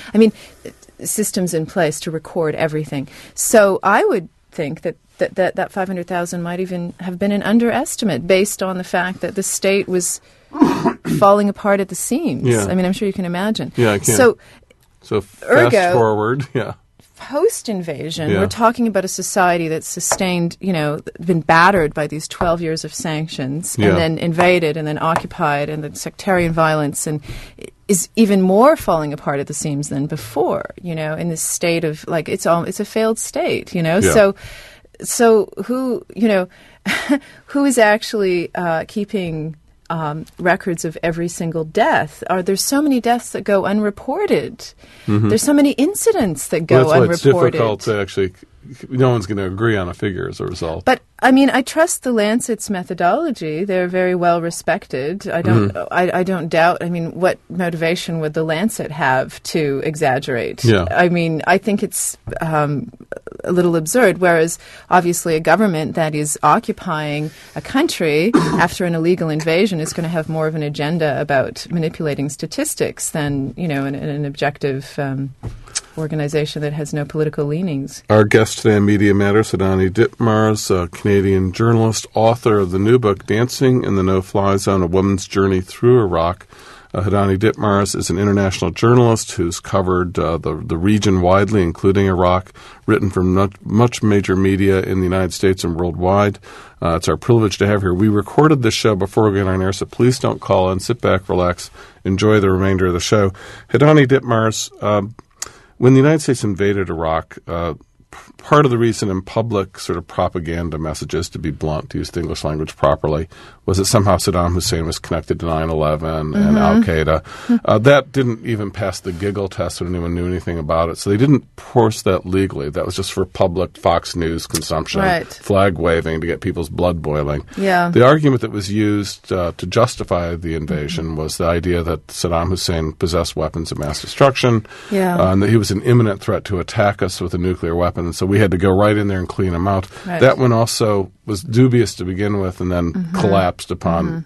systems in place to record everything. So I would think that 500,000 might even have been an underestimate based on the fact that the state was falling apart at the seams. Yeah. I mean, I'm sure you can imagine. Yeah, I can. So fast forward, post-invasion, we're talking about a society that's sustained, been battered by these 12 years of sanctions and then invaded and then occupied and then sectarian violence, and is even more falling apart at the seams than before, in this state of, it's a failed state, So who, who is actually keeping records of every single death? There's so many deaths that go unreported. There's so many incidents that go unreported. It's difficult to actually, no one's going to agree on a figure as a result. But I mean, I trust the Lancet's methodology. They're very well respected. I don't doubt. I mean, what motivation would the Lancet have to exaggerate? Yeah. I mean, I think it's a little absurd. Whereas, obviously, a government that is occupying a country after an illegal invasion is going to have more of an agenda about manipulating statistics than an objective organization that has no political leanings. Our guest today on Media Matters, Hidani Ditmars, a Canadian journalist, author of the new book, Dancing in the No-Fly Zone, A Woman's Journey Through Iraq. Hidani Ditmars is an international journalist who's covered the region widely, including Iraq, written for much major media in the United States and worldwide. It's our privilege to have her. We recorded this show before we get on air, so please don't call in. Sit back, relax, enjoy the remainder of the show. Hidani Ditmars, when the United States invaded Iraq, part of the reason in public sort of propaganda messages, to be blunt, to use the English language properly, was that somehow Saddam Hussein was connected to 9/11 and al-Qaeda. That didn't even pass the giggle test when anyone knew anything about it. So they didn't force that legally. That was just for public Fox News consumption, flag waving to get people's blood boiling. Yeah. The argument that was used to justify the invasion was the idea that Saddam Hussein possessed weapons of mass destruction, and that he was an imminent threat to attack us with a nuclear weapon. And so we had to go right in there and clean him out. That one also was dubious to begin with and then collapsed upon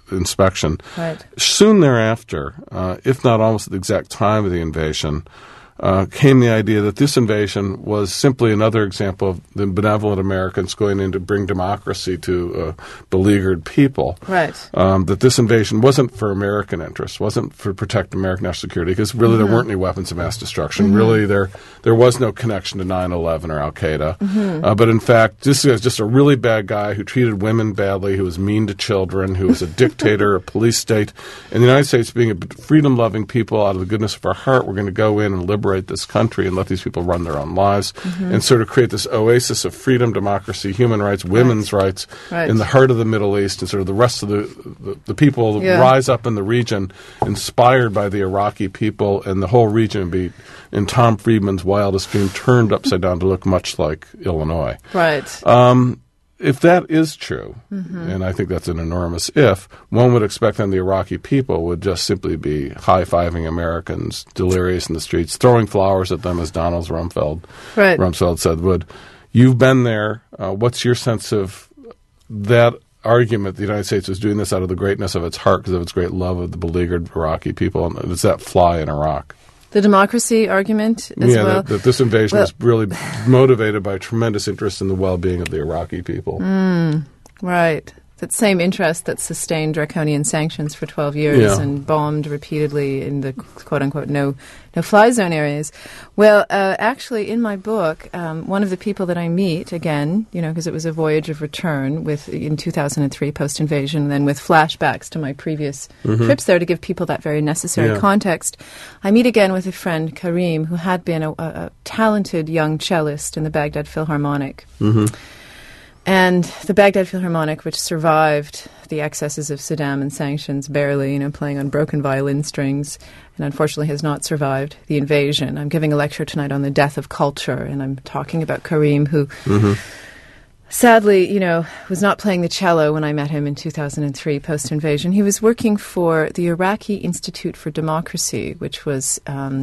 inspection. Soon thereafter, if not almost at the exact time of the invasion, came the idea that this invasion was simply another example of the benevolent Americans going in to bring democracy to beleaguered people. Right. That this invasion wasn't for American interests, wasn't for protect American national security, because really there weren't any weapons of mass destruction. Really, there was no connection to 9/11 or Al-Qaeda. But in fact, this is just a really bad guy who treated women badly, who was mean to children, who was a dictator, a police state. And the United States, being a freedom-loving people, out of the goodness of our heart, we're going to go in and liberate this country and let these people run their own lives and sort of create this oasis of freedom, democracy, human rights, women's rights in the heart of the Middle East, and sort of the rest of the people rise up in the region inspired by the Iraqi people, and the whole region be, in Tom Friedman's wildest dream, turned upside down to look much like Illinois. Right. If that is true, and I think that's an enormous if, one would expect then the Iraqi people would just simply be high-fiving Americans, delirious in the streets, throwing flowers at them, as Donald Rumsfeld said would. You've been there. What's your sense of that argument the United States was doing this out of the greatness of its heart because of its great love of the beleaguered Iraqi people? And does that fly in Iraq? The democracy argument as well? Yeah, that this invasion is really motivated by tremendous interest in the well-being of the Iraqi people. Right. That same interest that sustained draconian sanctions for 12 years and bombed repeatedly in the quote-unquote no-fly zone areas. Well, actually, in my book, one of the people that I meet, again, because it was a voyage of return in 2003 post-invasion, then with flashbacks to my previous trips there to give people that very necessary context, I meet again with a friend, Karim, who had been a talented young cellist in the Baghdad Philharmonic. And the Baghdad Philharmonic, which survived the excesses of Saddam and sanctions barely, playing on broken violin strings, and unfortunately has not survived the invasion. I'm giving a lecture tonight on the death of culture, and I'm talking about Karim, who sadly, was not playing the cello when I met him in 2003 post-invasion. He was working for the Iraqi Institute for Democracy, which was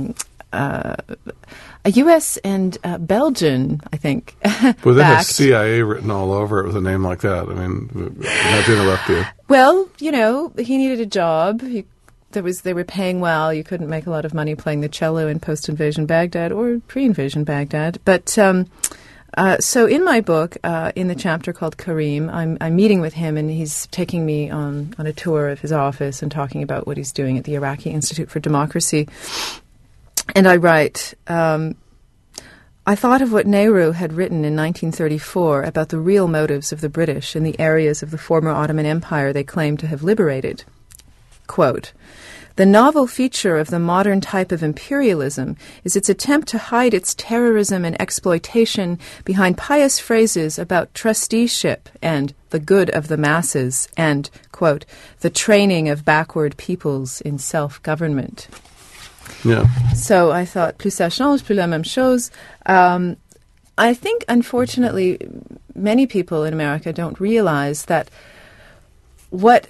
a U.S. and Belgian, I think. Well, they have CIA written all over it with a name like that. I mean, not to interrupt you. Well, he needed a job. They were paying well. You couldn't make a lot of money playing the cello in post-invasion Baghdad or pre-invasion Baghdad. But so in my book, in the chapter called Karim, I'm meeting with him, and he's taking me on a tour of his office and talking about what he's doing at the Iraqi Institute for Democracy. And I write, I thought of what Nehru had written in 1934 about the real motives of the British in the areas of the former Ottoman Empire they claimed to have liberated. Quote, "The novel feature of the modern type of imperialism is its attempt to hide its terrorism and exploitation behind pious phrases about trusteeship and the good of the masses and, quote, the training of backward peoples in self-government." Yeah. So I thought, plus ça change, plus la même chose. I think, unfortunately, many people in America don't realize that what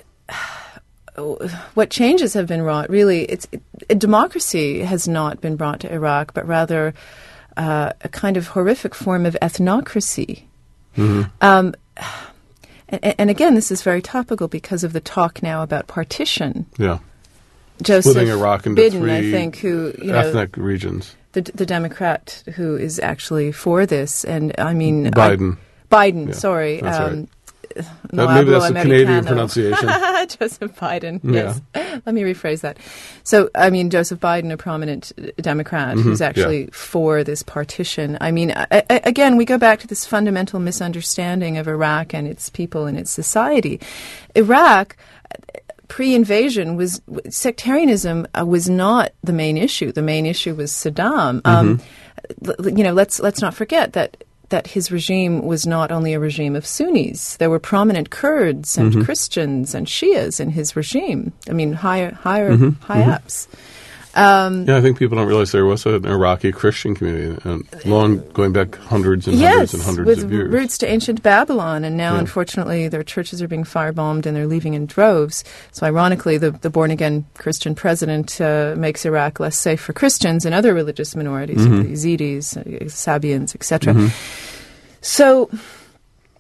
changes have been wrought, really, democracy has not been brought to Iraq, but rather a kind of horrific form of ethnocracy. And again, this is very topical because of the talk now about partition. Yeah. Joseph splitting Iraq into Biden, three I think, who ethnic regions. The Democrat who is actually for this, and I mean Biden. Biden, sorry. That's right. No maybe hablo that's a americano. Canadian pronunciation. Joseph Biden, yes. Let me rephrase that. So, I mean, Joseph Biden, a prominent Democrat who's actually for this partition. I mean, again, we go back to this fundamental misunderstanding of Iraq and its people and its society. Iraq, pre-invasion, sectarianism was not the main issue. The main issue was Saddam. Let's not forget that his regime was not only a regime of Sunnis. There were prominent Kurds and Christians and Shias in his regime. I mean, high-ups. I think people don't realize there was an Iraqi Christian community, going back hundreds and hundreds and hundreds of years. With roots to ancient Babylon, and now, unfortunately, their churches are being firebombed and they're leaving in droves. So, ironically, the born-again Christian president makes Iraq less safe for Christians and other religious minorities, the Yazidis, Sabians, etc. So,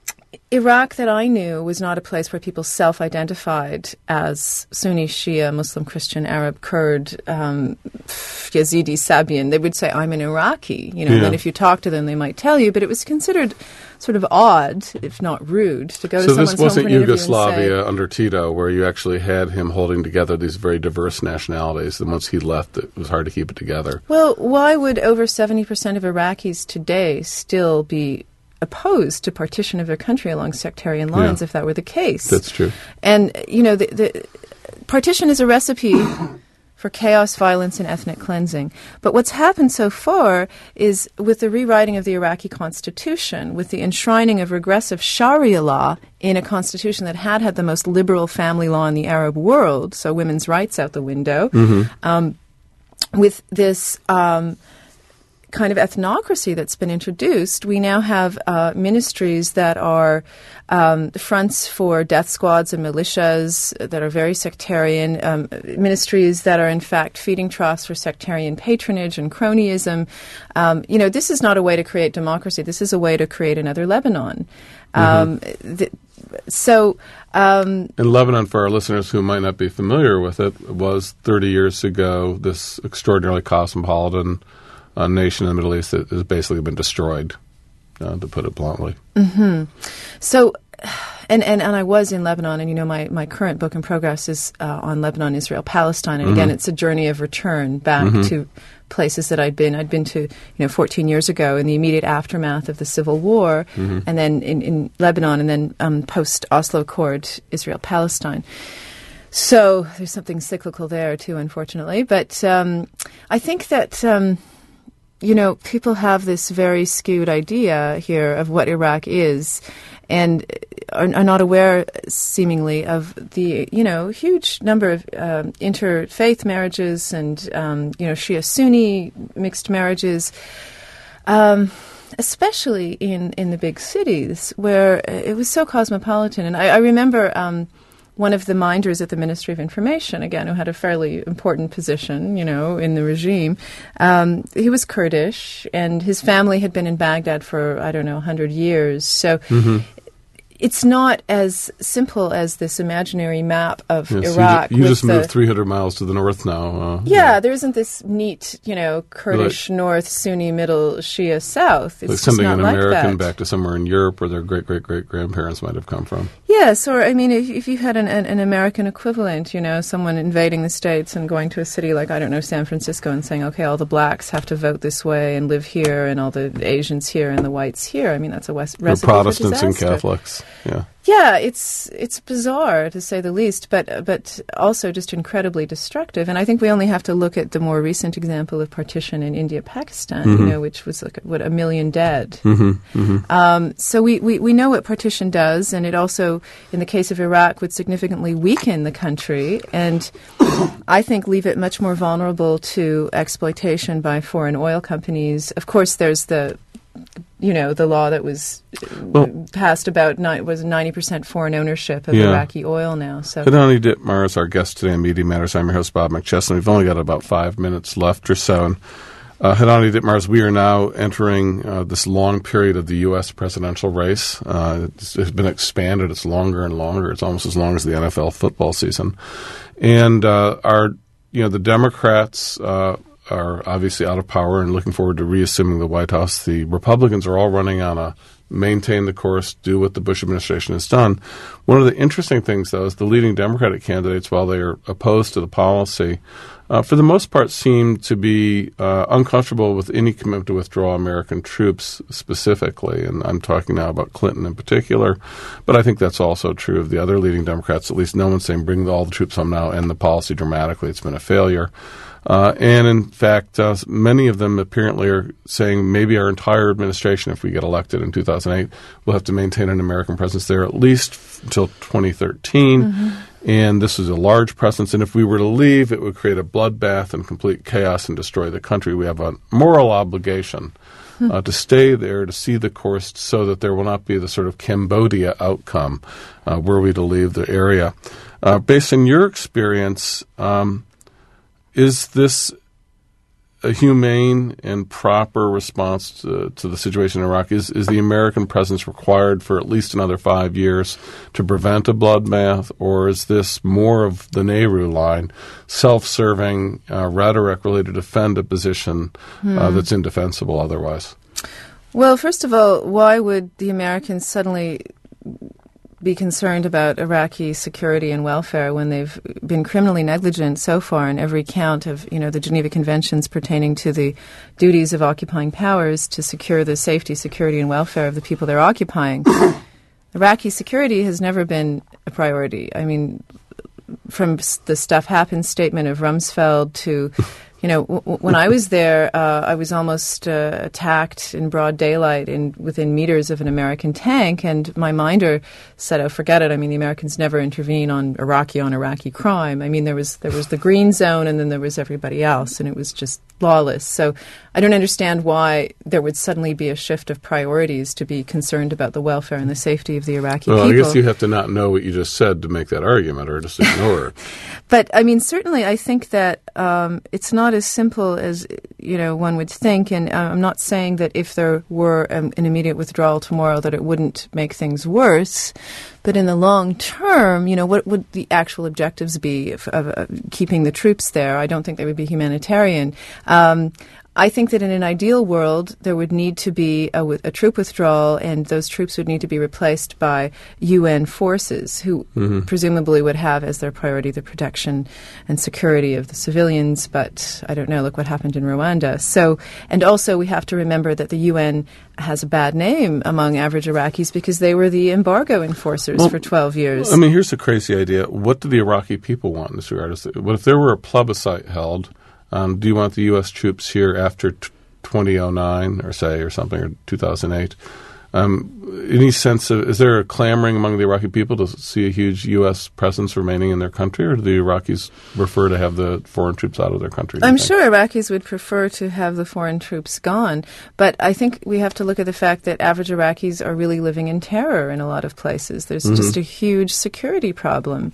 Iraq that I knew was not a place where people self-identified as Sunni, Shia, Muslim, Christian, Arab, Kurd, Yazidi, Sabian. They would say, I'm an Iraqi, and then if you talk to them, they might tell you. But it was considered sort of odd, if not rude, to go to someone's home for an interview. So this wasn't Yugoslavia under Tito, where you actually had him holding together these very diverse nationalities. And once he left, it was hard to keep it together. Well, why would over 70% of Iraqis today still be opposed to partition of their country along sectarian lines if that were the case? That's true. And, the partition is a recipe for chaos, violence, and ethnic cleansing. But what's happened so far is with the rewriting of the Iraqi constitution, with the enshrining of regressive Sharia law in a constitution that had the most liberal family law in the Arab world, so women's rights out the window, with this kind of ethnocracy that's been introduced, we now have ministries that are fronts for death squads and militias that are very sectarian, ministries that are in fact feeding troughs for sectarian patronage and cronyism. This is not a way to create democracy. This is a way to create another Lebanon. In Lebanon, for our listeners who might not be familiar with it, was 30 years ago this extraordinarily cosmopolitan nation in the Middle East that has basically been destroyed, to put it bluntly. So, and I was in Lebanon, and my current book in progress is on Lebanon, Israel, Palestine, and again, it's a journey of return back to places that I'd been. I'd been to 14 years ago in the immediate aftermath of the civil war, and then in Lebanon, and then post Oslo Accord, Israel, Palestine. So there's something cyclical there too, unfortunately. But I think that people have this very skewed idea here of what Iraq is, and are not aware, seemingly, of the huge number of interfaith marriages and Shia-Sunni mixed marriages, especially in the big cities where it was so cosmopolitan. And I remember one of the minders at the Ministry of Information, again, who had a fairly important position, in the regime, he was Kurdish, and his family had been in Baghdad for, 100 years. So it's not as simple as this imaginary map of Iraq. You just moved 300 miles to the north now. There isn't this neat, Kurdish north, Sunni middle, Shia south. It's like sending an American back to somewhere in Europe where their great-great-great-grandparents might have come from. Yes, or, if you had an American equivalent, someone invading the States and going to a city like, San Francisco and saying, okay, all the blacks have to vote this way and live here and all the Asians here and the whites here. That's a recipe for Protestants disaster. and Catholics. Yeah, it's bizarre to say the least, but also just incredibly destructive. And I think we only have to look at the more recent example of partition in India, Pakistan, which was like 1 million dead. So we know what partition does, and it also, in the case of Iraq, would significantly weaken the country, and I think leave it much more vulnerable to exploitation by foreign oil companies. Of course, there's the law that was passed about 90% foreign ownership of Iraqi oil now. So, Hadani Ditmar is our guest today on Media Matters. I'm your host, Bob McChesney. We've only got about 5 minutes left or so. And Hadani Ditmar, we are now entering this long period of the U.S. presidential race. It's been expanded. It's longer and longer. It's almost as long as the NFL football season. And the Democrats are obviously out of power and looking forward to reassuming the White House. The Republicans are all running on a maintain the course, do what the Bush administration has done. One of the interesting things, though, is the leading Democratic candidates, while they are opposed to the policy, for the most part seem to be uncomfortable with any commitment to withdraw American troops specifically. And I'm talking now about Clinton in particular. But I think that's also true of the other leading Democrats. At least no one's saying bring all the troops home now, end the policy dramatically. It's been a failure. And in fact, many of them apparently are saying maybe our entire administration, if we get elected in 2008, will have to maintain an American presence there at least until 2013. And this is a large presence. And if we were to leave, it would create a bloodbath and complete chaos and destroy the country. We have a moral obligation to stay there, to see the course, so that there will not be the sort of Cambodia outcome were we to leave the area. Based on your experience, is this a humane and proper response to the situation in Iraq? Is the American presence required for at least another 5 years to prevent a bloodbath, or is this more of the Nehru line, self-serving rhetoric really to defend a position that's indefensible otherwise? Well, first of all, why would the Americans suddenly be concerned about Iraqi security and welfare when they've been criminally negligent so far in every count of, the Geneva Conventions pertaining to the duties of occupying powers to secure the safety, security, and welfare of the people they're occupying? Iraqi security has never been a priority. I mean, from the Stuff Happens statement of Rumsfeld to when I was there, I was almost attacked in broad daylight within meters of an American tank, and my minder said, "Oh, forget it. I mean, the Americans never intervene on Iraqi crime. I mean, there was the green zone, and then there was everybody else, and it was just lawless." So I don't understand why there would suddenly be a shift of priorities to be concerned about the welfare and the safety of the Iraqi people. I guess you have to not know what you just said to make that argument, or just ignore it. But, I mean, certainly I think that it's not as simple as, one would think. And I'm not saying that if there were an immediate withdrawal tomorrow that it wouldn't make things worse. But in the long term, what would the actual objectives be of keeping the troops there? I don't think they would be humanitarian. I think that in an ideal world, there would need to be a troop withdrawal, and those troops would need to be replaced by UN forces who presumably would have as their priority the protection and security of the civilians. But I don't know, look what happened in Rwanda. So, and also we have to remember that the UN has a bad name among average Iraqis because they were the embargo enforcers for 12 years. I mean, here's the crazy idea. What do the Iraqi people want in this regard? What if there were a plebiscite held? Do you want the U.S. troops here after 2009 or something, or 2008? Any sense of, is there a clamoring among the Iraqi people to see a huge U.S. presence remaining in their country, or do the Iraqis prefer to have the foreign troops out of their country? I'm sure Iraqis would prefer to have the foreign troops gone, but I think we have to look at the fact that average Iraqis are really living in terror in a lot of places. There's just a huge security problem.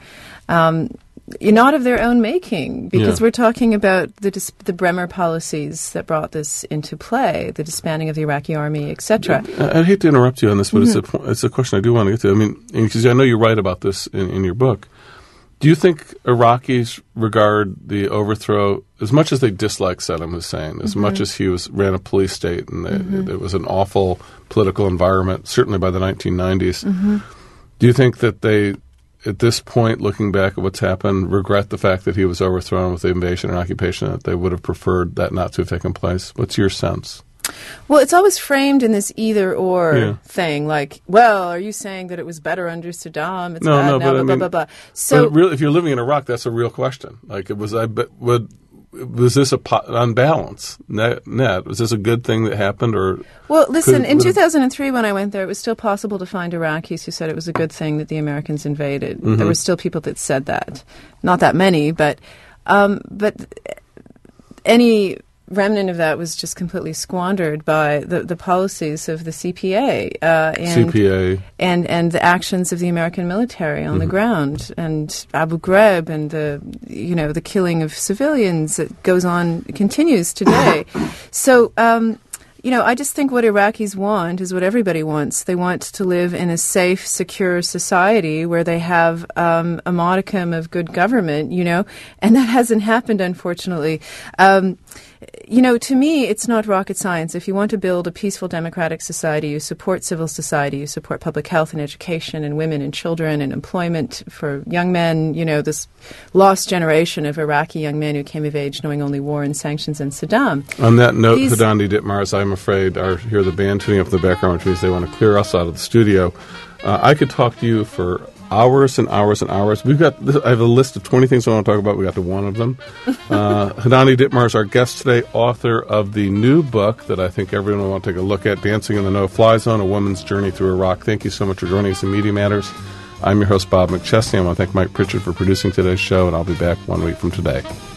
Not of their own making, because we're talking about the Bremer policies that brought this into play, the disbanding of the Iraqi army, etc. I'd hate to interrupt you on this, but it's a question I do want to get to. I mean, because I know you write about this in your book. Do you think Iraqis regard the overthrow, as much as they dislike Saddam Hussein, as much as he ran a police state and it was an awful political environment, certainly by the 1990s, do you think that they, at this point, looking back at what's happened, regret the fact that he was overthrown with the invasion and occupation, that they would have preferred that not to have taken place? What's your sense? Well, it's always framed in this either-or thing, like, well, are you saying that it was better under Saddam? It's bad now, blah, blah, blah. So, really, if you're living in Iraq, that's a real question. Like, was this on balance, net? Was this a good thing that happened? Or well, listen, in 2003 when I went there, it was still possible to find Iraqis who said it was a good thing that the Americans invaded. There were still people that said that. Not that many, but any remnant of that was just completely squandered by the policies of the CPA and the actions of the American military on the ground, and Abu Ghraib and the killing of civilians that continues today. So I just think what Iraqis want is what everybody wants. They want to live in a safe, secure society where they have a modicum of good government, and that hasn't happened, unfortunately. To me, it's not rocket science. If you want to build a peaceful, democratic society, you support civil society, you support public health and education and women and children and employment for young men, this lost generation of Iraqi young men who came of age knowing only war and sanctions and Saddam. On that note, Hadani Ditmars, I'm afraid, hear the band tuning up in the background, which means they want to clear us out of the studio. I could talk to you for hours and hours and hours. I have a list of 20 things I want to talk about. We got to one of them. Hadani Ditmars, our guest today, author of the new book that I think everyone will want to take a look at, Dancing in the No-Fly Zone, A Woman's Journey Through Iraq. Thank you so much for joining us in Media Matters. I'm your host, Bob McChesney. I want to thank Mike Pritchard for producing today's show, and I'll be back 1 week from today.